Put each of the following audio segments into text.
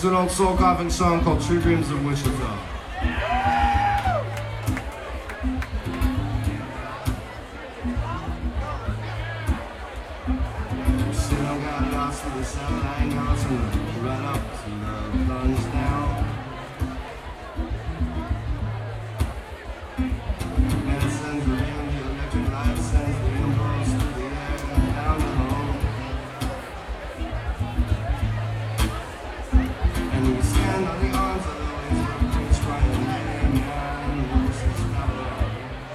It's an old soul coughing song called True Dreams of Wichita. Still got lost with the satellite house and right up to the plunge down. And it sends the rain, the electric light sends the impulse through the air and down the home. And you stand on the arms of the waves where the breeze crying, hey man, this is power.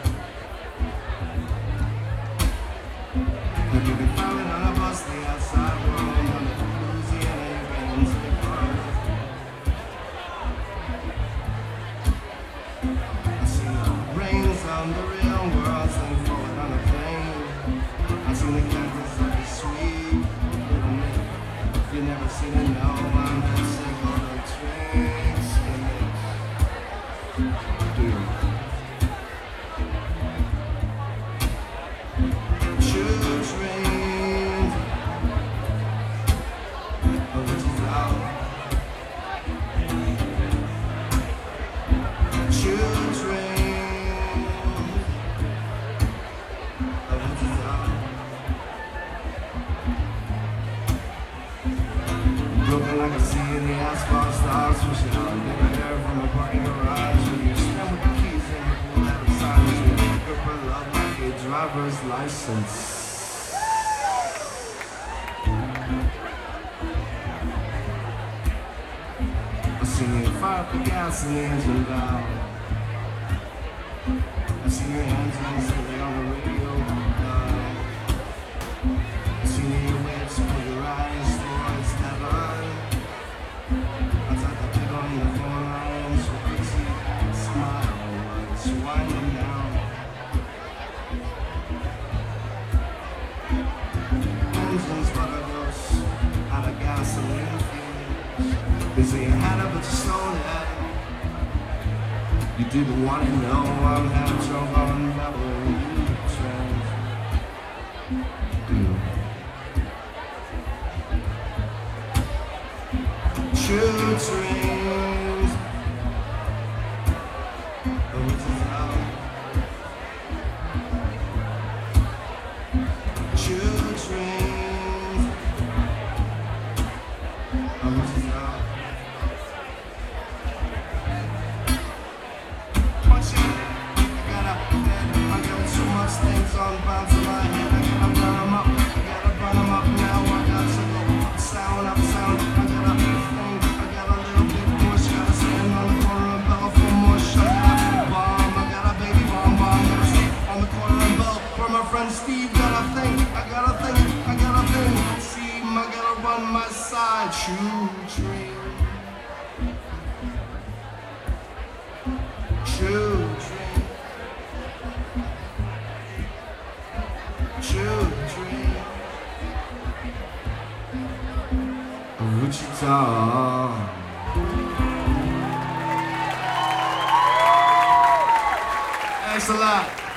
If you can find it on a bus, the outside world, on the Louisiana bands, they park. I see the rains on the real world, sing forward on a plane. I see the cactus of the sweet little nick. If you never seen it, no, I'm just sick of the tricks in it. True dreams of Wichita. True dreams of Wichita. Broken like a sea in the asphalt stars, swishing out nigga air from the parking garage. When you stand with the keys and you pull out the signs, you pick up her love like a driver's license. I see you fire up the gas and the engine valve. I see your hands instantly on the radio dial. I see your lips pull your eyes towards heaven. Outside the big on the phone lines, your crazy smile was winding down. Engines butter gross out of gasoline fumes. They say you had it but you stole it. You didn't want to know I'm half drunk on Babylon trains. True dreams of Wichita. True dreams of Wichita. Punch it. I got too much things on bounce in my head. I gotta burn them up. I gotta burn them up now. I got to go sound up sound. I gotta think. I got a little bit push. Gotta stand on the corner and bell for more shit. I got a bomb. I got a baby bomb. Gotta stay on the corner and bell for my friend Steve. Gotta think. I gotta think. I gotta think. See, I gotta run my side. True dream. True dream. True dream of Wichita. Thanks a lot.